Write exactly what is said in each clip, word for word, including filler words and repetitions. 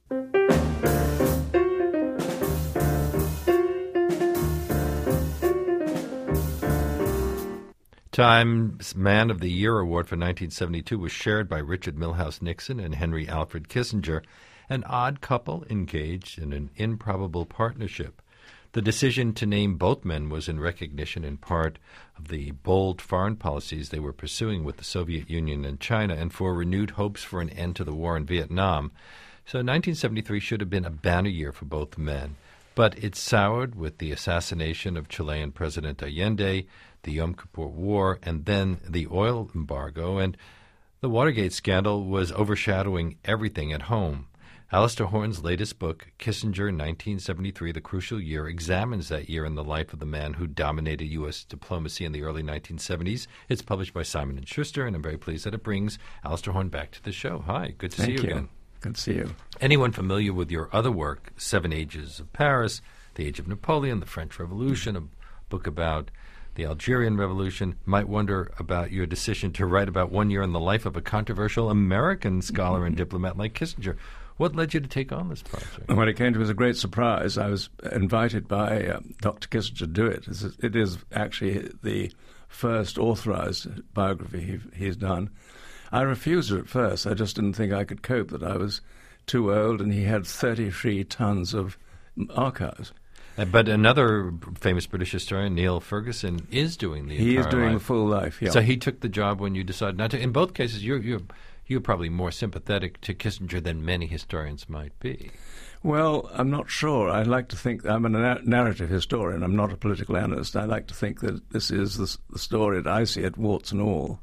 Time's Man of the Year award for nineteen seventy-two was shared by Richard Milhous Nixon and Henry Alfred Kissinger, an odd couple engaged in an improbable partnership. The decision to name both men was in recognition in part of the bold foreign policies they were pursuing with the Soviet Union and China and for renewed hopes for an end to the war in Vietnam. So nineteen seventy-three should have been a banner year for both men. But it soured with the assassination of Chilean President Allende, the Yom Kippur War, and then the oil embargo, and the Watergate scandal was overshadowing everything at home. Alistair Horton's latest book, Kissinger, nineteen seventy-three, The Crucial Year, examines that year in the life of the man who dominated U S diplomacy in the early nineteen seventies. It's published by Simon and Schuster, and I'm very pleased that it brings Alistair Horton back to the show. Hi, good to Thank see you, you again. Good to see you. Anyone familiar with your other work, Seven Ages of Paris, The Age of Napoleon, The French Revolution, a book about the Algerian Revolution, might wonder about your decision to write about one year in the life of a controversial American scholar and diplomat like Kissinger. What led you to take on this project? When it came to me, it was a great surprise. I was invited by uh, Doctor Kissinger to do it. It is actually the first authorized biography he, he's done. I refused it at first. I just didn't think I could cope, that I was too old, and he had thirty-three tons of archives. Uh, but another famous British historian, Neil Ferguson, is doing the He entire is doing life. the full life, yeah. So he took the job when you decided not to. In both cases, you're, you're, you're probably more sympathetic to Kissinger than many historians might be. Well, I'm not sure. I like to think I'm a na- narrative historian. I'm not a political analyst. I like to think that this is the, the story that I see it, warts and all.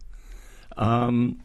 Um,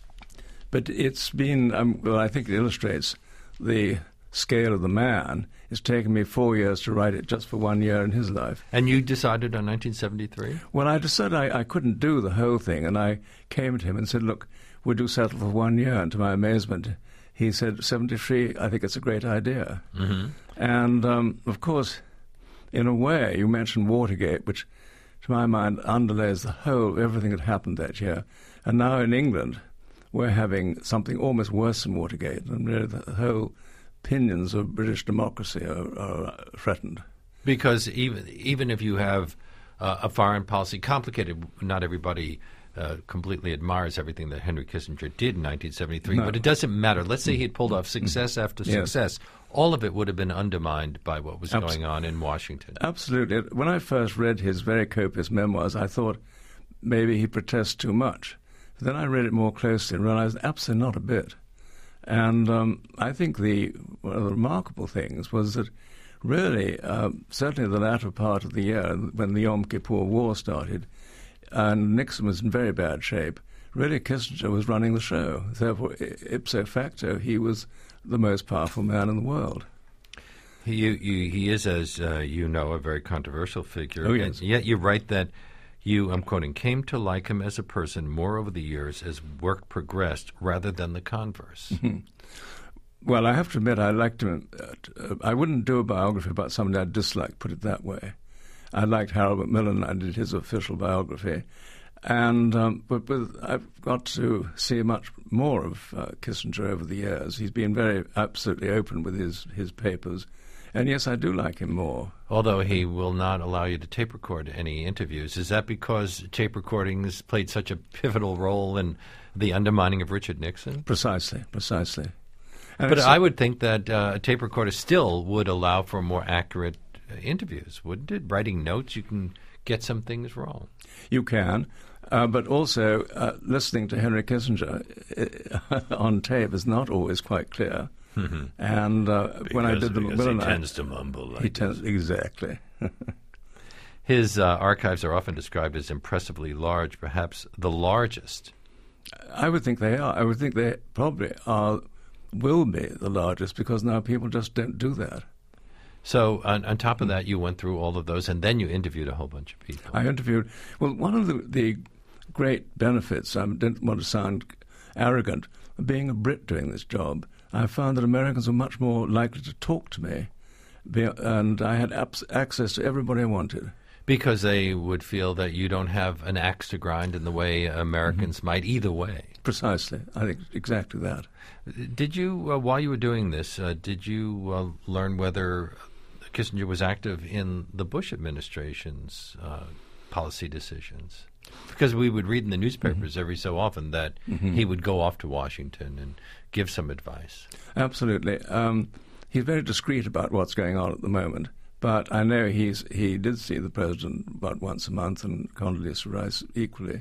but it's been, um, well, I think it illustrates the scale of the man. It's taken me four years to write it just for one year in his life. And you decided on nineteen seventy-three? Well, I decided I, I couldn't do the whole thing, and I came to him and said, look, would you settle for one year? And to my amazement, he said, seventy-three, I think it's a great idea. Mm-hmm. And, um, of course, in a way, you mentioned Watergate, which, to my mind, underlays the whole, everything that happened that year. And now in England, we're having something almost worse than Watergate, and really the whole opinions of British democracy are, are threatened. Because even even if you have uh, a foreign policy complicated, not everybody uh, completely admires everything that Henry Kissinger did in nineteen seventy-three, no. But it doesn't matter. Let's say he'd pulled off success after Yes. success. All of it would have been undermined by what was Abs- going on in Washington. Absolutely. When I first read his very copious memoirs, I thought maybe he protests too much. Then I read it more closely and realized absolutely not a bit. And um, I think the one of the remarkable things was that really, uh, certainly the latter part of the year, when the Yom Kippur War started, and Nixon was in very bad shape, really Kissinger was running the show. Therefore, ipso facto, he was the most powerful man in the world. He, you, he is, as uh, you know, a very controversial figure. Oh, yes. And yet you write that you, I'm quoting, came to like him as a person more over the years as work progressed rather than the converse. Mm-hmm. Well, I have to admit I liked him. Uh, I wouldn't do a biography about somebody I disliked, put it that way. I liked Harold Macmillan. I did his official biography. And um, but with, I've got to see much more of uh, Kissinger over the years. He's been very absolutely open with his, his papers. And yes, I do like him more. Although he will not allow you to tape record any interviews. Is that because tape recordings played such a pivotal role in the undermining of Richard Nixon? Precisely, precisely. And but I would think that uh, a tape recorder still would allow for more accurate uh, interviews, wouldn't it? Writing notes, you can get some things wrong. You can. Uh, but also, uh, listening to Henry Kissinger uh, on tape is not always quite clear. Mm-hmm. And uh, when I did the Macmillan, he tends to mumble. Like he tends exactly. His uh, archives are often described as impressively large, perhaps the largest. I would think they are. I would think they probably are, will be the largest, because now people just don't do that. So on, on top of that, you went through all of those, and then you interviewed a whole bunch of people. I interviewed. Well, one of the, the great benefits, I didn't want to sound arrogant, of being a Brit doing this job, I found that Americans were much more likely to talk to me, and I had abs- access to everybody I wanted. Because they would feel that you don't have an axe to grind in the way Americans mm-hmm. might either way. Precisely. I think exactly that. Did you, uh, while you were doing this, uh, did you uh, learn whether Kissinger was active in the Bush administration's uh, policy decisions? Because we would read in the newspapers mm-hmm. every so often that mm-hmm. he would go off to Washington and give some advice. Absolutely. Um, he's very discreet about what's going on at the moment, but I know he's he did see the president about once a month, and Condoleezza Rice equally.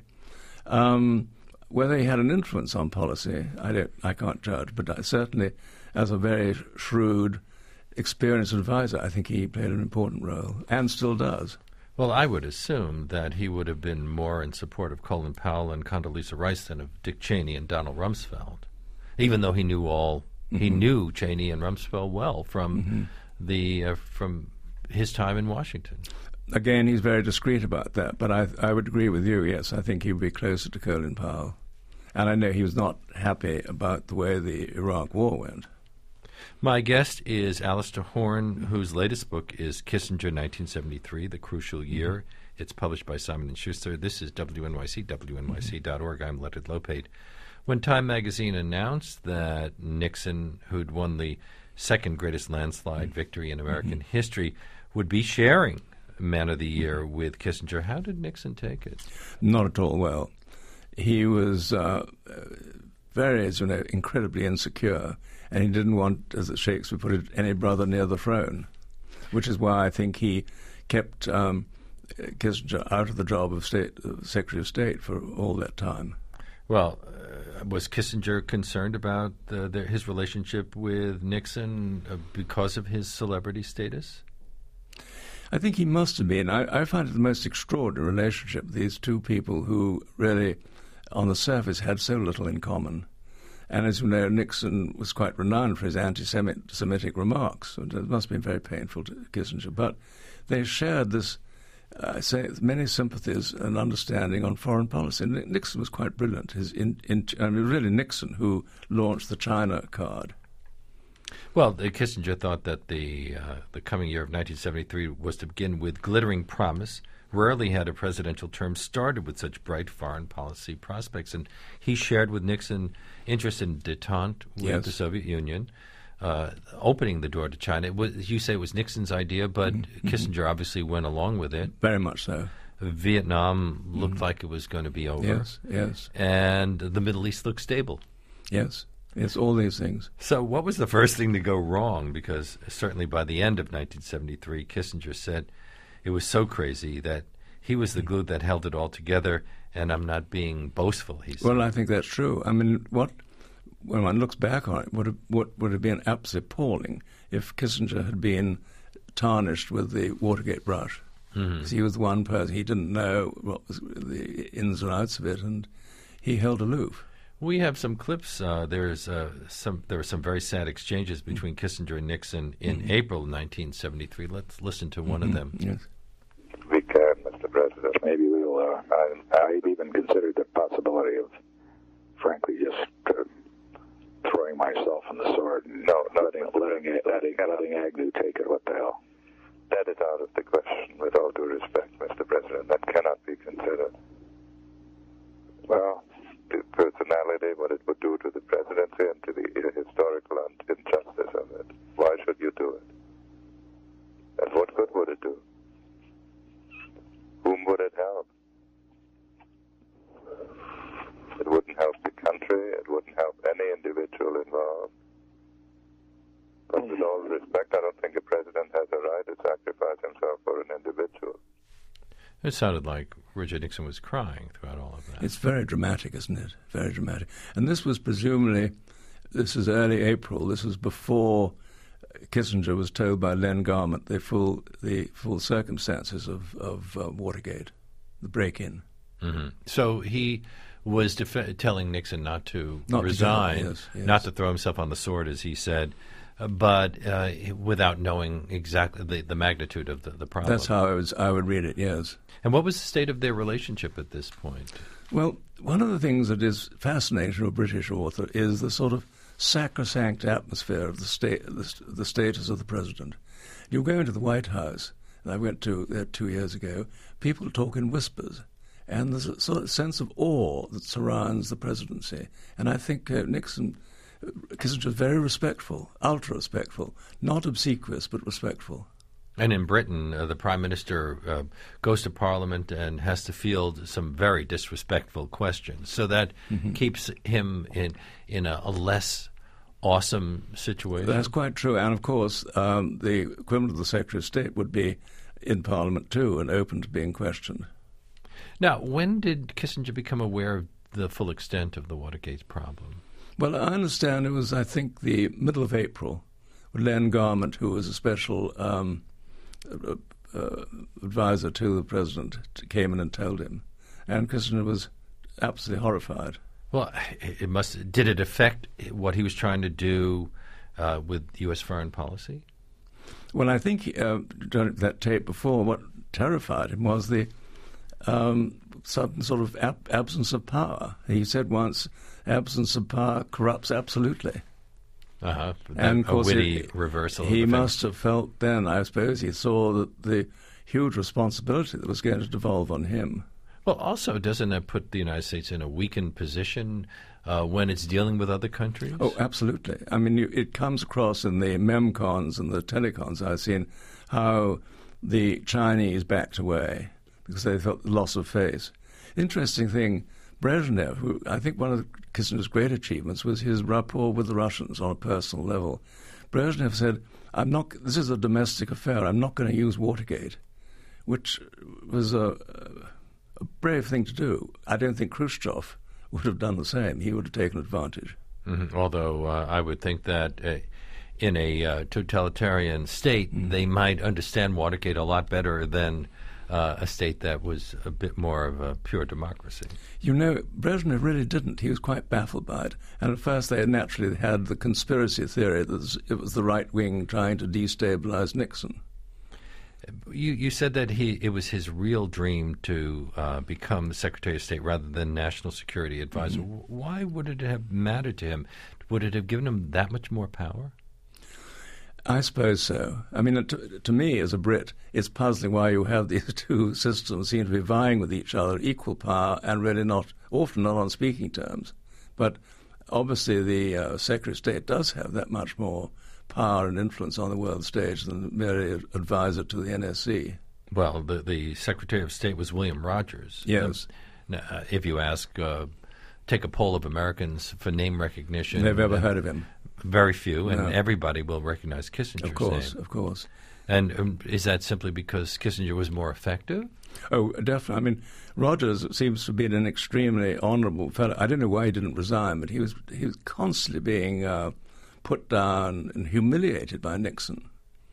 Um, whether he had an influence on policy, I don't, I can't judge, but I certainly, as a very shrewd, experienced advisor, I think he played an important role, and still does. Well, I would assume that he would have been more in support of Colin Powell and Condoleezza Rice than of Dick Cheney and Donald Rumsfeld, even though he knew all mm-hmm. he knew Cheney and Rumsfeld well from mm-hmm. the uh, from his time in Washington. Again, he's very discreet about that, but I I would agree with you. Yes, I think he would be closer to Colin Powell, and I know he was not happy about the way the Iraq War went. My guest is Alistair Horn, whose latest book is Kissinger, nineteen seventy-three, The Crucial Year. Mm-hmm. It's published by Simon and Schuster. This is W N Y C, W N Y C dot org. I'm Leonard Lopate. When Time magazine announced that Nixon, who'd won the second greatest landslide mm-hmm. victory in American mm-hmm. history, would be sharing Man of the Year with Kissinger, how did Nixon take it? Not at all well. He was uh, very, you know, incredibly insecure, and he didn't want, as Shakespeare put it, any brother near the throne, which is why I think he kept um, Kissinger out of the job of state, uh, Secretary of State for all that time. Well, uh, was Kissinger concerned about uh, the, his relationship with Nixon uh, because of his celebrity status? I think he must have been. I, I find it the most extraordinary relationship, these two people who really, on the surface, had so little in common. And as you know, Nixon was quite renowned for his anti-Semitic remarks. So it must have been very painful to Kissinger. But they shared this, uh, say, many sympathies and understanding on foreign policy. And Nixon was quite brilliant. His in, in, I mean, really Nixon who launched the China card. Well, uh, Kissinger thought that the uh, the coming year of nineteen seventy-three was to begin with glittering promise. Rarely had a presidential term started with such bright foreign policy prospects. And he shared with Nixon interest in détente with yes. the Soviet Union, uh, opening the door to China. It was, you say it was Nixon's idea, but mm-hmm. Kissinger obviously went along with it. Very much so. Vietnam looked mm-hmm. like it was going to be over. Yes, yes. And the Middle East looked stable. Yes. It's all these things. So what was the first thing to go wrong? Because certainly by the end of nineteen seventy-three, Kissinger said it was so crazy that he was the glue that held it all together, and I'm not being boastful, he said. Well, I think that's true. I mean, what when one looks back on it, would have, what would have been absolutely appalling if Kissinger had been tarnished with the Watergate brush. Mm-hmm. Because he was the one person, he didn't know what was the ins and outs of it, and he held aloof. We have some clips. Uh, there's uh, some. There were some very sad exchanges between Kissinger and Nixon in mm-hmm. April nineteen seventy-three. Let's listen to one mm-hmm. of them. Yes. We can, Mister President. Maybe we will. Uh, I, I've even considered the possibility of, frankly, just uh, throwing myself on the sword. And no, no, letting, letting, letting, letting Agnew take it. What the hell? That is out of the question. With all due respect, Mister President, that cannot be considered. Well. Personality, what it would do to the presidency and to the historical injustice of it. Why should you do it? And what good would it do? Whom would it help? It wouldn't help the country. It wouldn't help any individual involved. But with all respect, I don't think a president has a right to sacrifice himself for an individual. It sounded like Richard Nixon was crying throughout all of that. It's very dramatic, isn't it? Very dramatic. And this was presumably, this is early April, this was before Kissinger was told by Len Garment the full the full circumstances of, of uh, Watergate, the break-in. Mm-hmm. So he was def- telling Nixon not to not resign, to yes, yes. not to throw himself on the sword, as he said, uh, but uh, without knowing exactly the, the magnitude of the, the problem. That's how I, was, I would read it, yes. And what was the state of their relationship at this point? Well, one of the things that is fascinating to a British author is the sort of sacrosanct atmosphere of the, sta- the, the status of the president. You go into the White House, and I went to there two years ago, people talk in whispers, And there's a sort of sense of awe that surrounds the presidency. And I think uh, Nixon, Kissinger was very respectful, ultra-respectful, not obsequious, but respectful. And in Britain, uh, the Prime Minister uh, goes to Parliament and has to field some very disrespectful questions. So that mm-hmm. keeps him in in a, a less awesome situation. That's quite true. And, of course, um, the equivalent of the Secretary of State would be in Parliament, too, and open to being questioned. Now, when did Kissinger become aware of the full extent of the Watergate problem? Well, I understand it was, I think, the middle of April, when Len Garment, who was a special um, uh, uh, advisor to the president, came in and told him. And Kissinger was absolutely horrified. Well, it must. Did it affect what he was trying to do uh, with U S foreign policy? Well, I think uh, during that tape before, what terrified him was the um, sudden sort of ab- absence of power. He said once, "Absence of power corrupts absolutely." Uh-huh. And of course, a witty he, reversal. He of the must have felt then, I suppose, he saw that the huge responsibility that was going to devolve on him. Well, also, doesn't that put the United States in a weakened position uh, when it's dealing with other countries? Oh, absolutely. I mean, you, it comes across in the memcons and the telecons I've seen how the Chinese backed away because they felt the loss of face. Interesting thing, Brezhnev, who I think one of Kissinger's great achievements was his rapport with the Russians on a personal level. Brezhnev said, "I'm not. This is a domestic affair. I'm not going to use Watergate," which was a, a brave thing to do. I don't think Khrushchev would have done the same. He would have taken advantage. Mm-hmm. Although uh, I would think that uh, in a uh, totalitarian state, mm-hmm. they might understand Watergate a lot better than Uh, a state that was a bit more of a pure democracy. You know, Brezhnev really didn't. He was quite baffled by it. And at first they had naturally had the conspiracy theory that it was the right wing trying to destabilize Nixon. You, you said that he it was his real dream to uh, become the Secretary of State rather than National Security Advisor. Mm-hmm. Why would it have mattered to him? Would it have given him that much more power? I suppose so. I mean, to, to me, as a Brit, it's puzzling why you have these two systems seem to be vying with each other, equal power, and really not, often not on speaking terms. But obviously the uh, Secretary of State does have that much more power and influence on the world stage than merely advisor to the N S C. Well, the, the Secretary of State was William Rogers. Yes. Um, uh, if you ask, uh, take a poll of Americans for name recognition. They've ever heard of him. Very few, and no. everybody will recognize Kissinger's Of course, name. of course. And um, is that simply because Kissinger was more effective? Oh, definitely. I mean, Rogers seems to be an extremely honourable fellow. I don't know why he didn't resign, but he was he was constantly being uh, put down and humiliated by Nixon.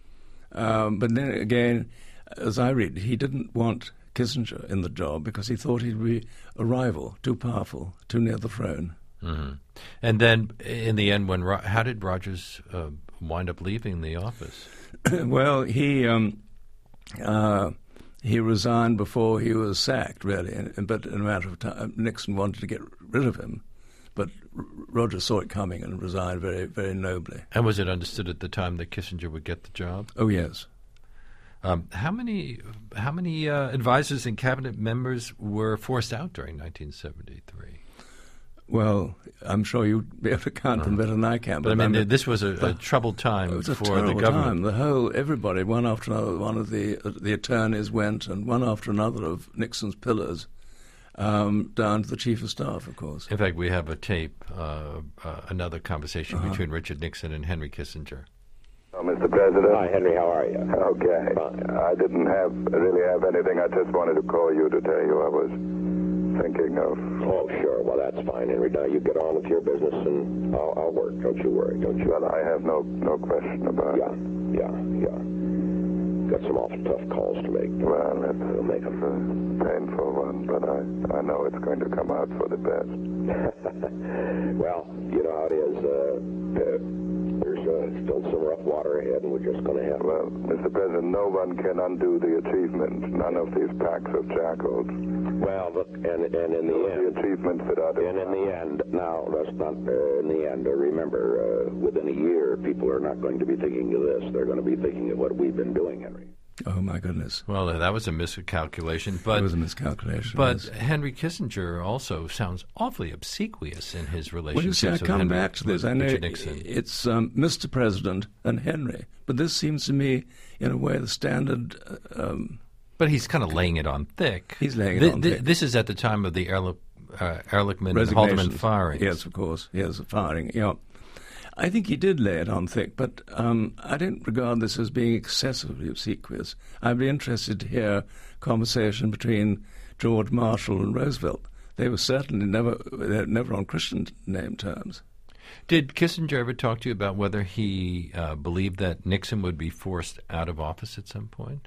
Um, but then again, as I read, he didn't want Kissinger in the job because he thought he'd be a rival, too powerful, too near the throne. Mm-hmm. And then, in the end, when Ro- how did Rogers uh, wind up leaving the office? Well, he um, uh, he resigned before he was sacked, really. And, but in a matter of time, Nixon wanted to get rid of him, but R- Rogers saw it coming and resigned very, very nobly. And was it understood at the time that Kissinger would get the job? Oh, yes. Um, how many how many uh, advisors and cabinet members were forced out during nineteen seventy-three? Well, I'm sure you'd be able to count them better than I can. But, but I mean, this was a, a troubled time it was for a the government. Time. The whole, everybody, one after another, one of the uh, the attorneys went, and one after another of Nixon's pillars, um, down to the chief of staff, of course. In fact, we have a tape, uh, uh, another conversation uh-huh. between Richard Nixon and Henry Kissinger. Oh, Mister President. Hi, Henry. How are you? Okay. Fine. I didn't have really have anything. I just wanted to call you to tell you I was thinking of. Oh, sure. Well, that's fine, Henry. Now you get on with your business, and I'll, I'll work. Don't you worry. Don't you? Well, I have no no question about yeah, it. Yeah, yeah, yeah. Got some awful tough calls to make. Well, it's We'll make them. a painful one, but I I know it's going to come out for the best. Well, you know how it is. Uh, uh, there's uh, still some rough water ahead, and we're just going to have. Well, Mister President, no one can undo the achievement. None of these packs of jackals. Well, but, and and in the The end, achievements that are. and in the end, now that's not. Uh, in the end, uh, remember, uh, within a year, people are not going to be thinking of this. They're going to be thinking of what we've been doing, Henry. Oh, my goodness. Well, that was a miscalculation. But, it was a miscalculation. But yes. Henry Kissinger also sounds awfully obsequious in his relationships Well, you see, I with come Henry, back to this. I know Richard Nixon. it's um, Mister President and Henry, but this seems to me, in a way, the standard... Um, but he's kind of laying it on thick. He's laying it th- on th- thick. This is at the time of the Ehrlich, uh, Ehrlichman and Haldeman firings. Yes, of course. Yes, the firing. Yeah. I think he did lay it on thick, but um, I don't regard this as being excessively obsequious. I'd be interested to hear conversation between George Marshall and Roosevelt. They were certainly never they were never on Christian name terms. Did Kissinger ever talk to you about whether he uh, believed that Nixon would be forced out of office at some point?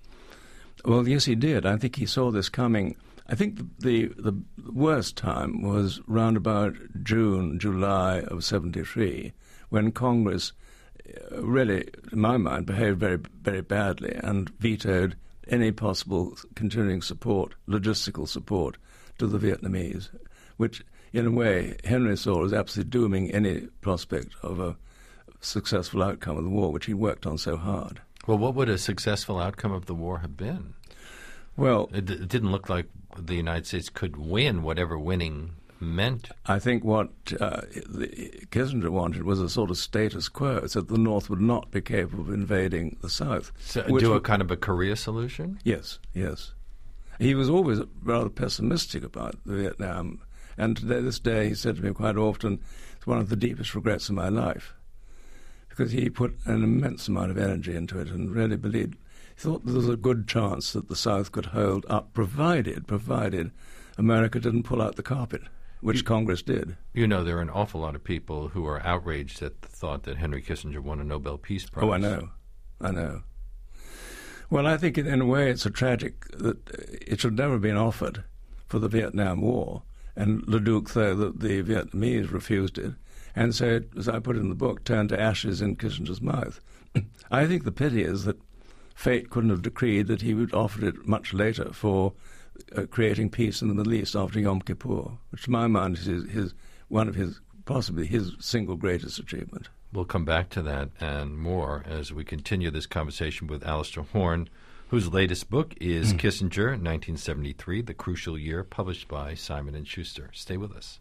Well, yes, he did. I think he saw this coming. I think the, the the worst time was round about June, July of seventy-three, when Congress really, in my mind, behaved very, very badly and vetoed any possible continuing support, logistical support, to the Vietnamese, which, in a way, Henry saw as absolutely dooming any prospect of a successful outcome of the war, which he worked on so hard. Well, what would a successful outcome of the war have been? Well, it, d- it didn't look like the United States could win, whatever winning meant. I think what uh, the, Kissinger wanted was a sort of status quo, so that the North would not be capable of invading the South. So do a would, kind of a Korea solution? Yes, yes. He was always rather pessimistic about Vietnam, and to this day he said to me quite often, it's one of the deepest regrets of my life, because he put an immense amount of energy into it and really believed, he thought there was a good chance that the South could hold up, provided, provided America didn't pull out the carpet, which you, Congress did. You know, there are an awful lot of people who are outraged at the thought that Henry Kissinger won a Nobel Peace Prize. Oh, I know. I know. Well, I think in a way it's a tragic that it should never have been offered for the Vietnam War, and Leduc, though the, the Vietnamese refused it, and so, it, as I put in the book, turned to ashes in Kissinger's mouth. I think the pity is that fate couldn't have decreed that he would offer it much later for uh, creating peace in the Middle East after Yom Kippur, which to my mind is his, his one of his, possibly his single greatest achievement. We'll come back to that and more as we continue this conversation with Alistair Horn, whose latest book is mm. Kissinger, nineteen seventy-three, The Crucial Year, published by Simon and Schuster. Stay with us.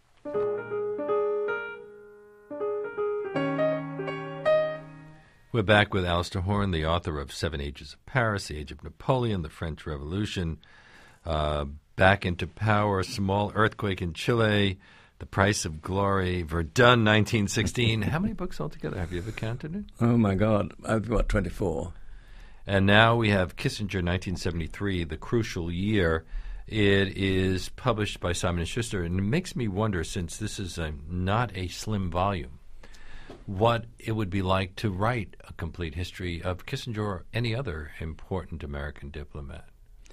We're back with Alistair Horn, the author of Seven Ages of Paris, The Age of Napoleon, The French Revolution, uh, Back into Power, Small Earthquake in Chile, The Price of Glory, Verdun, nineteen sixteen. How many books altogether? Have you ever counted it? Oh, my God. I've got twenty-four. And now we have Kissinger, nineteen seventy-three, The Crucial Year. It is published by Simon and Schuster, and it makes me wonder, since this is a, not a slim volume, what it would be like to write a complete history of Kissinger or any other important American diplomat.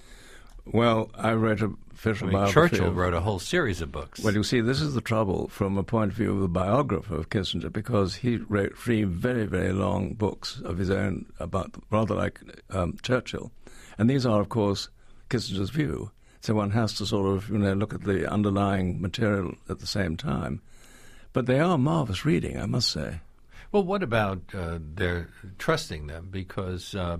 Well, I wrote a official I mean, biography. Churchill of, wrote a whole series of books. Well, you see, this is the trouble from a point of view of the biographer of Kissinger, because he wrote three very, very long books of his own about, rather like um, Churchill. And these are, of course, Kissinger's view. So one has to sort of, you know, look at the underlying material at the same time. But they are marvelous reading, I must say. Well, what about uh, their trusting them? Because uh,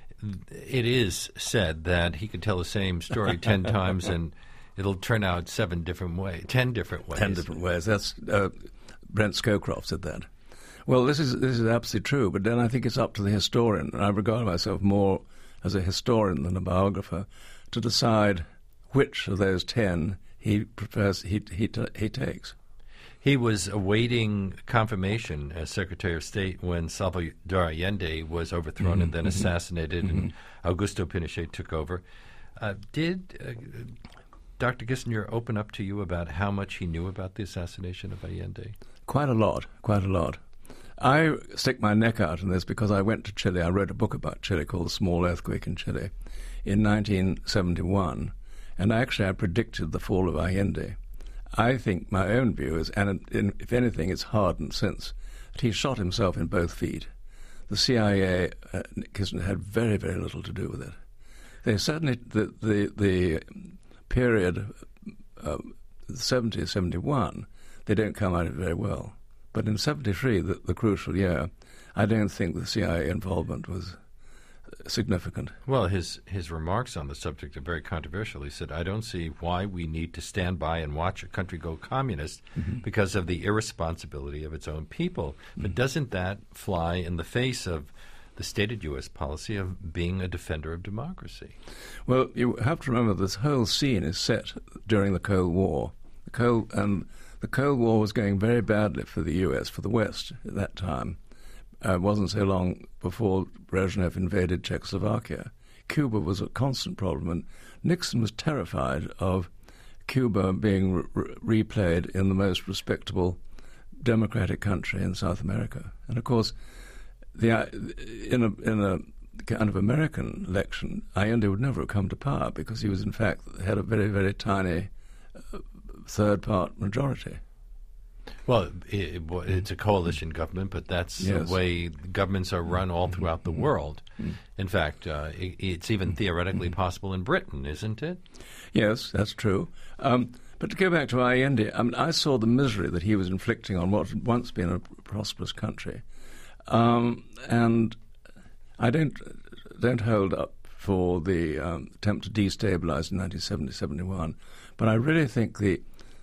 it is said that he could tell the same story ten times and it'll turn out seven different ways, ten different ways. Ten different ways. That's uh, Brent Scowcroft said that. Well, this is this is absolutely true. But then I think it's up to the historian, and I regard myself more as a historian than a biographer, to decide which of those ten he prefers he he he takes. He was awaiting confirmation as Secretary of State when Salvador Allende was overthrown mm-hmm. and then assassinated, mm-hmm. and Augusto Pinochet took over. Uh, did uh, Doctor Kissinger open up to you about how much he knew about the assassination of Allende? Quite a lot, quite a lot. I stick my neck out in this because I went to Chile. I wrote a book about Chile called The Small Earthquake in Chile in nineteen seventy-one, and actually I predicted the fall of Allende. I think my own view is, and if anything, it's hardened since, that he shot himself in both feet. The C I A, uh, Kissinger, had very, very little to do with it. They certainly, the the, the period, uh, seventy, seventy-one, they don't come out of it very well. But in seventy-three, the, the crucial year, I don't think the C I A involvement was significant. Well, his his remarks on the subject are very controversial. He said, I don't see why we need to stand by and watch a country go communist mm-hmm. because of the irresponsibility of its own people. Mm-hmm. But doesn't that fly in the face of the stated U S policy of being a defender of democracy? Well, you have to remember this whole scene is set during the Cold War. The Cold, and the Cold War was going very badly for the U S, for the West at that time. Uh, it wasn't so long before Brezhnev invaded Czechoslovakia. Cuba was a constant problem, and Nixon was terrified of Cuba being re- replayed in the most respectable democratic country in South America. And of course, the, uh, in a in a kind of American election, Allende would never have come to power because he was, in fact, had a very, very tiny uh, third-part majority. Well, it, it's a coalition government, but that's yes. the way governments are run all throughout the world. In fact, uh, it, it's even theoretically possible in Britain, isn't it? Yes, that's true. Um, but to go back to Allende, I mean, I saw the misery that he was inflicting on what had once been a prosperous country. Um, and I don't don't hold up for the um, attempt to destabilize in nineteen seventy, seventy-one, but I really think the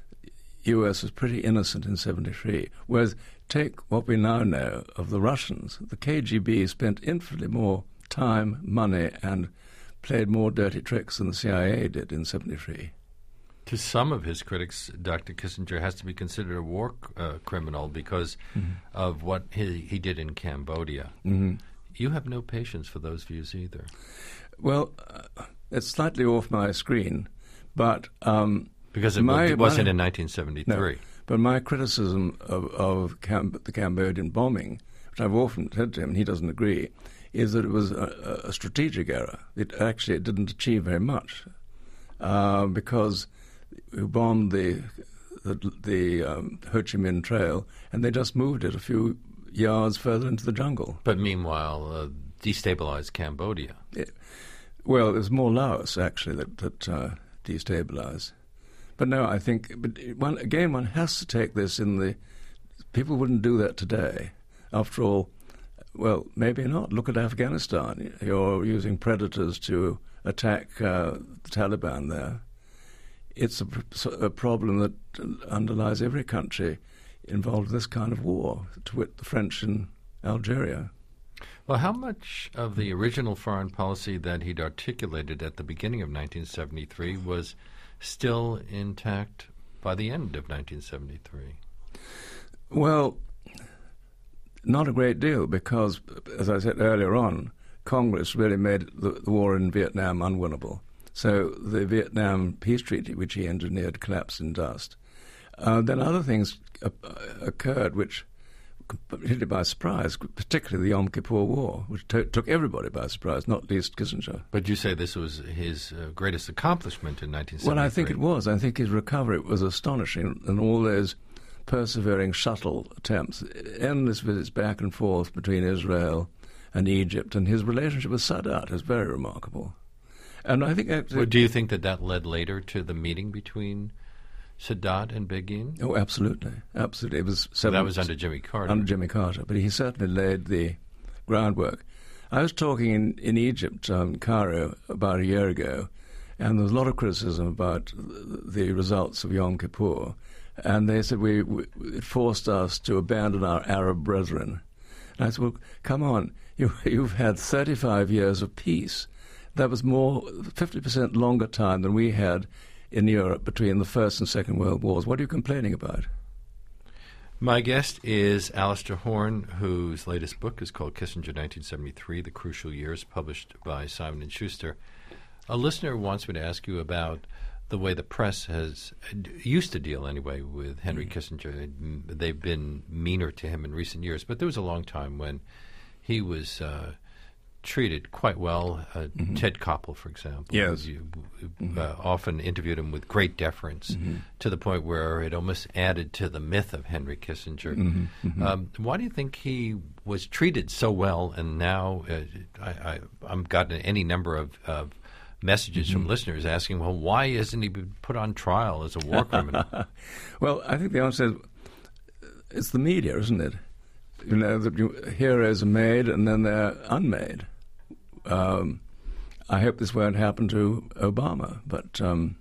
U S was pretty innocent in seventy-three, whereas take what we now know of the Russians. The K G B spent infinitely more time, money, and played more dirty tricks than the C I A did in seventy-three. To some of his critics, Doctor Kissinger has to be considered a war uh, criminal because mm-hmm. of what he, he did in Cambodia. Mm-hmm. You have no patience for those views either. Well, uh, it's slightly off my screen, but... Um, Because it, my, it wasn't my, in nineteen seventy-three. No, but my criticism of, of Cam- the Cambodian bombing, which I've often said to him, and he doesn't agree, is that it was a, a strategic error. It actually it didn't achieve very much uh, because we bombed the the, the um, Ho Chi Minh Trail, and they just moved it a few yards further into the jungle. But meanwhile, uh, destabilized Cambodia. It, well, it was more Laos, actually, that, that uh, destabilized. But no, I think, but one, again, one has to take this in the, people wouldn't do that today. After all, well, maybe not. Look at Afghanistan. You're using predators to attack uh, the Taliban there. It's a, a problem that underlies every country involved in this kind of war, to wit the French in Algeria. Well, how much of the original foreign policy that he'd articulated at the beginning of nineteen seventy-three was still intact by the end of nineteen seventy-three? Well, not a great deal, because, as I said earlier on, Congress really made the, the war in Vietnam unwinnable. So the Vietnam Peace Treaty, which he engineered, collapsed in dust. Uh, then other things uh, occurred which completely by surprise, particularly the Yom Kippur War, which to- took everybody by surprise, not least Kissinger. But you say this was his uh, greatest accomplishment in nineteen seventy-three. Well, I think it was. I think his recovery was astonishing, and all those persevering shuttle attempts, endless visits back and forth between Israel and Egypt, and his relationship with Sadat is very remarkable. And I think actually, well, do you think that that led later to the meeting between Sadat and Begin? Oh, absolutely, absolutely. It was so that was under Jimmy Carter. Under Jimmy Carter, but he certainly laid the groundwork. I was talking in, in Egypt, um, Cairo, about a year ago, and there was a lot of criticism about the results of Yom Kippur, and they said we, we it forced us to abandon our Arab brethren. And I said, well, come on, you, you've had thirty-five years of peace. That was more, fifty percent longer time than we had in Europe between the First and Second World Wars. What are you complaining about? My guest is Alistair Horn, whose latest book is called Kissinger nineteen seventy-three, The Crucial Years, published by Simon and Schuster. A listener wants me to ask you about the way the press has, used to deal anyway, with Henry mm-hmm. Kissinger. They've been meaner to him in recent years, but there was a long time when he was uh, treated quite well. Uh, mm-hmm. Ted Koppel, for example. Yes. You, mm-hmm. uh, often interviewed him with great deference mm-hmm. to the point where it almost added to the myth of Henry Kissinger. Mm-hmm. Mm-hmm. Um, why do you think he was treated so well, and now uh, I, I, I've gotten any number of, of messages mm-hmm. from listeners asking, well, why isn't he been put on trial as a war criminal? Well, I think the answer is it's the media, isn't it? You know, that you, heroes are made and then they're unmade. um, I hope this won't happen to Obama, but um,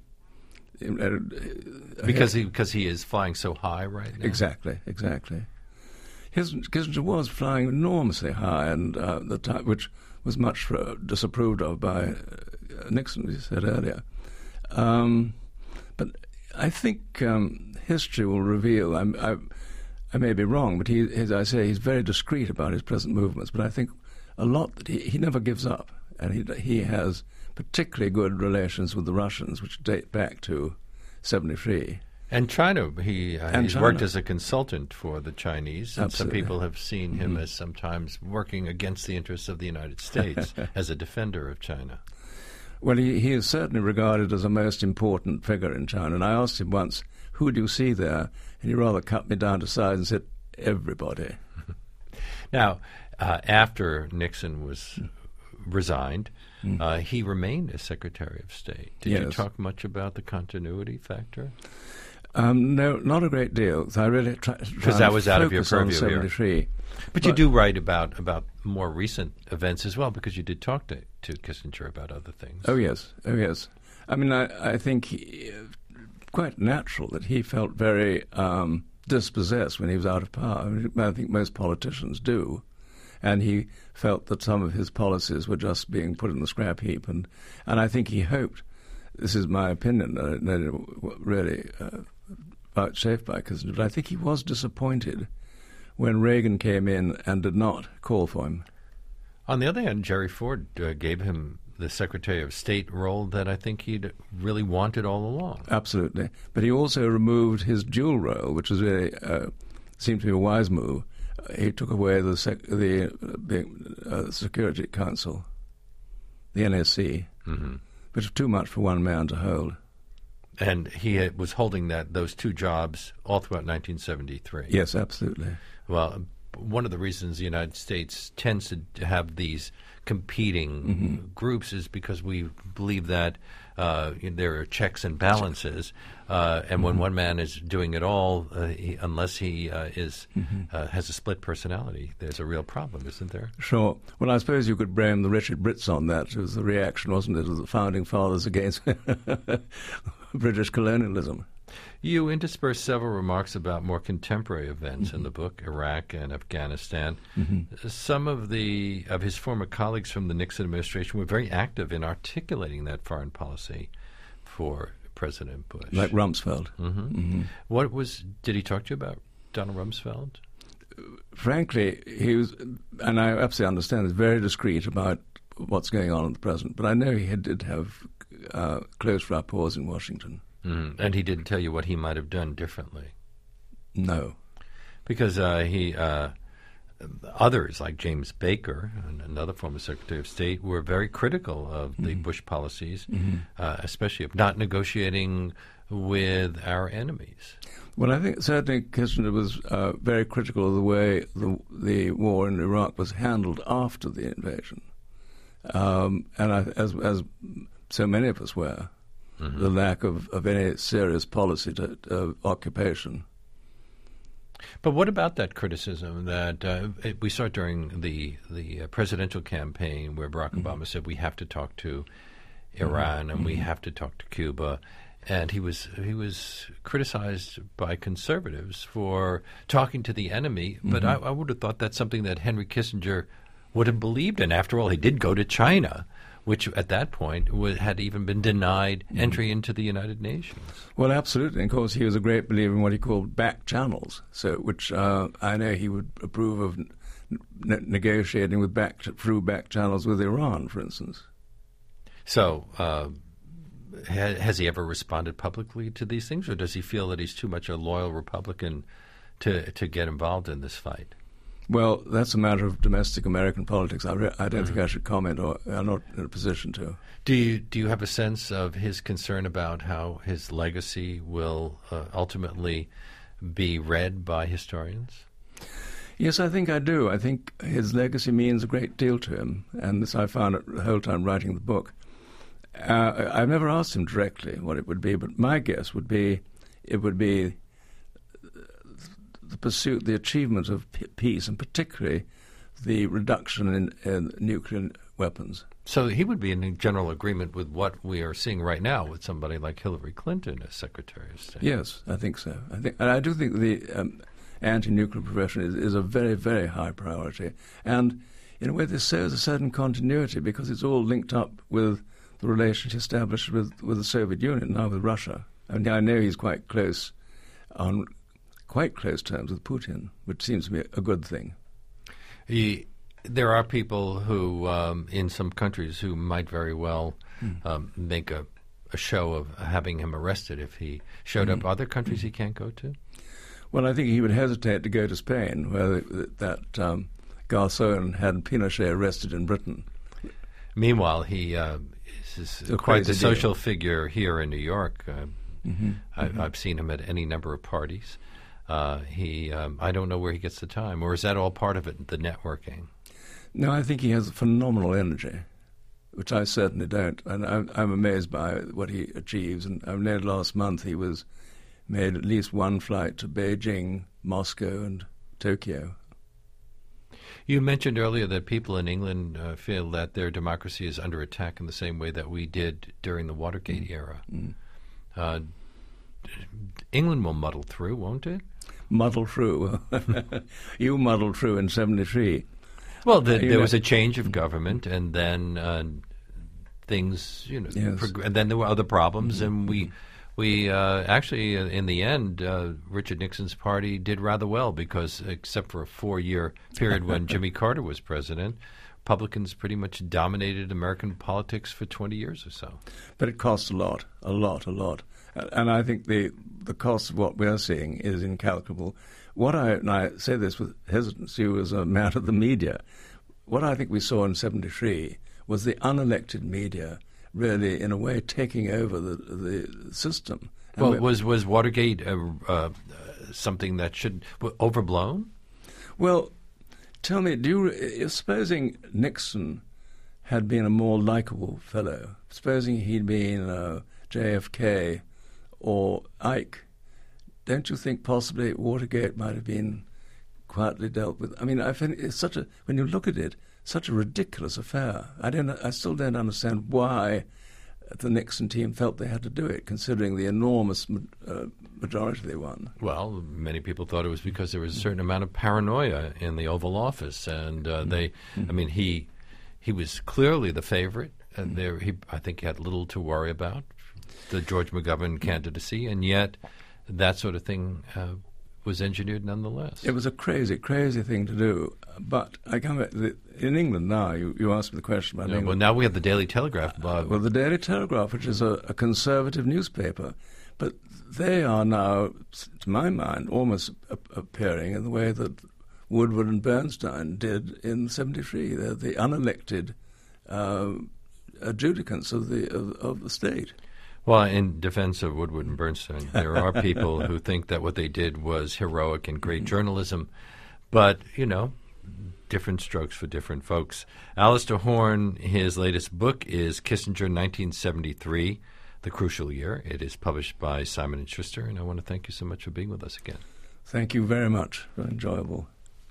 because he because he is flying so high right now. Exactly, exactly. His, Kissinger was flying enormously high, and uh, the time, which was much uh, disapproved of by uh, Nixon, as you said earlier. Um, but I think um, history will reveal. I'm, I, I may be wrong, but he, as I say, he's very discreet about his present movements. But I think a lot that he, he never gives up, and he he has particularly good relations with the Russians, which date back to seventy-three. And China, he uh, And he's China. worked as a consultant for the Chinese, and Absolutely. some people have seen him Mhm. as sometimes working against the interests of the United States as a defender of China. Well, he, he is certainly regarded as a most important figure in China. And I asked him once, who do you see there? And he rather cut me down to size and said, everybody. Now, uh, after Nixon was resigned, Mm. uh, he remained as Secretary of State. Did you Yes. talk much about the continuity factor? Um, no, not a great deal. So I really try Because that was out of your purview here. seventy-three. But, you do write about, about more recent events as well, because you did talk to, to Kissinger about other things. Oh, yes. Oh, yes. I mean, I, I think he, quite natural that he felt very um, dispossessed when he was out of power. I, mean, I think most politicians do. And he felt that some of his policies were just being put in the scrap heap. And, and I think he hoped, this is my opinion, uh, not really uh, vouchsafed by Kissinger, but I think he was disappointed when Reagan came in and did not call for him. On the other hand, Jerry Ford uh, gave him the Secretary of State role that I think he'd really wanted all along. Absolutely. But he also removed his dual role, which was really, uh, seemed to be a wise move. Uh, he took away the sec- the uh, uh, Security Council, the N S C, Mm-hmm. which was too much for one man to hold. And he had, was holding that those two jobs all throughout nineteen seventy-three. Yes, absolutely. Well, one of the reasons the United States tends to have these competing Mm-hmm. groups is because we believe that uh, there are checks and balances, uh, and Mm-hmm. when one man is doing it all, uh, he, unless he uh, is Mm-hmm. uh, has a split personality, there's a real problem, isn't there? Sure. Well, I suppose you could blame the Richard Brits on that. It was the reaction, wasn't it, of the founding fathers against British colonialism. You intersperse several remarks about more contemporary events Mm-hmm. in the book, Iraq and Afghanistan. Mm-hmm. Some of the of his former colleagues from the Nixon administration were very active in articulating that foreign policy for President Bush. Like Rumsfeld. hmm Mm-hmm. What was? Did he talk to you about Donald Rumsfeld? Frankly, he was, and I absolutely understand, is very discreet about what's going on at the present. But I know he had, did have uh, close rapports in Washington. Mm. And he didn't tell you what he might have done differently, No. because uh, he. Uh, Others, like James Baker, and another former Secretary of State, were very critical of the Mm-hmm. Bush policies, Mm-hmm. uh, especially of not negotiating with our enemies. Well, I think certainly Kissinger was uh, very critical of the way the, the war in Iraq was handled after the invasion. Um, and I, as, as so many of us were, Mm-hmm. the lack of, of any serious policy to uh, occupation. But what about that criticism that uh, it, we saw during the the uh, presidential campaign, where Barack Mm-hmm. Obama said we have to talk to Iran and we have to talk to Cuba, and he was he was criticized by conservatives for talking to the enemy. But I, I would have thought that's something that Henry Kissinger would have believed in. After all, he did go to China, which at that point wa had even been denied entry into the United Nations. Well, absolutely. And of course, he was a great believer in what he called back channels, so which uh, I know he would approve of n- n- negotiating with back through back channels with Iran, for instance. So, uh, ha- has he ever responded publicly to these things, or does he feel that he's too much a loyal Republican to to get involved in this fight? Well, that's a matter of domestic American politics. I, re- I don't think I should comment, or I'm not in a position to. Do you do you have a sense of his concern about how his legacy will uh, ultimately be read by historians? Yes, I think I do. I think his legacy means a great deal to him, and this I found out the whole time writing the book. Uh, I've never asked him directly what it would be, but my guess would be it would be the pursuit, the achievement of p- peace, and particularly the reduction in, in nuclear weapons. So he would be in general agreement with what we are seeing right now with somebody like Hillary Clinton as Secretary of State. Yes, I think so. I think, and I do think the um, anti-nuclear profession is, is a very, very high priority. And in a way, this shows a certain continuity because it's all linked up with the relationship established with, with the Soviet Union, now with Russia. I mean, I know he's quite close, on quite close terms with Putin, which seems to be a good thing. He, there are people who, um, in some countries, who might very well mm. um, make a, a show of having him arrested if he showed mm. up. Other countries mm. he can't go to? Well, I think he would hesitate to go to Spain, where that um, Garzón had Pinochet arrested in Britain. Meanwhile, he uh, is, is quite the social deal. figure here in New York. Uh, mm-hmm. I, mm-hmm. I've seen him at any number of parties. Uh, he, um, I don't know where he gets the time, or is that all part of it, the networking? No, I think he has phenomenal energy, which I certainly don't. And I'm, I'm amazed by what he achieves. And I know last month he was made at least one flight to Beijing, Moscow, and Tokyo. You mentioned earlier that people in England uh, feel that their democracy is under attack in the same way that we did during the Watergate mm. era. Mm. Uh, England will muddle through, won't it? Muddle through. You muddled through in seventy-three. Well, the, there know. was a change of government, and then uh, things, you know, yes. prog- and then there were other problems, mm-hmm. and we, we uh, actually, uh, in the end, uh, Richard Nixon's party did rather well because, except for a four-year period when Jimmy Carter was president, Republicans pretty much dominated American politics for twenty years or so. But it costs a lot, a lot, a lot. And I think the the cost of what we're seeing is incalculable. What I, and I say this with hesitancy as a man of the media, what I think we saw in seventy-three was the unelected media really, in a way, taking over the the system. And well, was was Watergate uh, uh, something that should overblown? Well, tell me, do you, supposing Nixon had been a more likable fellow, supposing he'd been uh, J F K or Ike, don't you think possibly Watergate might have been quietly dealt with? I mean, I find it's such a, when you look at it, such a ridiculous affair. I don't, I still don't understand why the Nixon team felt they had to do it, considering the enormous uh, majority they won. Well, many people thought it was because there was a certain amount of paranoia in the Oval Office, and uh, they, mm-hmm. I mean, he he was clearly the favorite, and mm-hmm. there, he, I think, he had little to worry about the George McGovern candidacy, and yet that sort of thing uh, was engineered nonetheless. It was a crazy, crazy thing to do. But I come back to the, in England now. You, you asked me the question about yeah, England. Well, now we have the Daily Telegraph. Bob. Well, the Daily Telegraph, which is a, a conservative newspaper, but they are now, to my mind, almost a, appearing in the way that Woodward and Bernstein did in seventy-three. They're the unelected uh, adjudicants of the of, of the state. Well, in defense of Woodward and Bernstein, there are people who think that what they did was heroic and great journalism, but, you know, different strokes for different folks. Alistair Horn, his latest book is Kissinger, nineteen seventy-three, The Crucial Year. It is published by Simon and Schuster, and I want to thank you so much for being with us again. Thank you very much. Very enjoyable.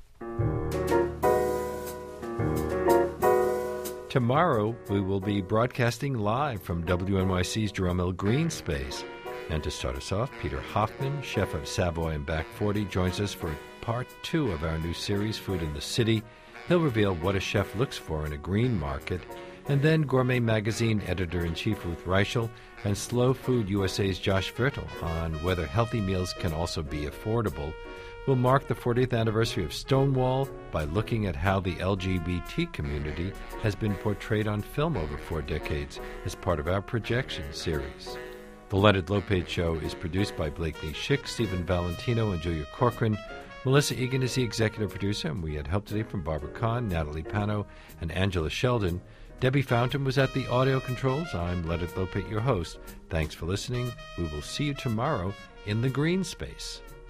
Tomorrow, we will be broadcasting live from W N Y C's Jerome L. Green Space. And to start us off, Peter Hoffman, chef of Savoy and Back forty, joins us for part two of our new series, Food in the City. He'll reveal what a chef looks for in a green market. And then Gourmet Magazine editor-in-chief Ruth Reichel and Slow Food U S A's Josh Virtel on whether healthy meals can also be affordable. We'll mark the fortieth anniversary of Stonewall by looking at how the L G B T community has been portrayed on film over four decades as part of our projection series. The Leonard Lopate Show is produced by Blakeney Schick, Stephen Valentino, and Julia Corcoran. Melissa Egan is the executive producer, and we had help today from Barbara Kahn, Natalie Pano, and Angela Sheldon. Debbie Fountain was at the audio controls. I'm Leonard Lopate, your host. Thanks for listening. We will see you tomorrow in the green space.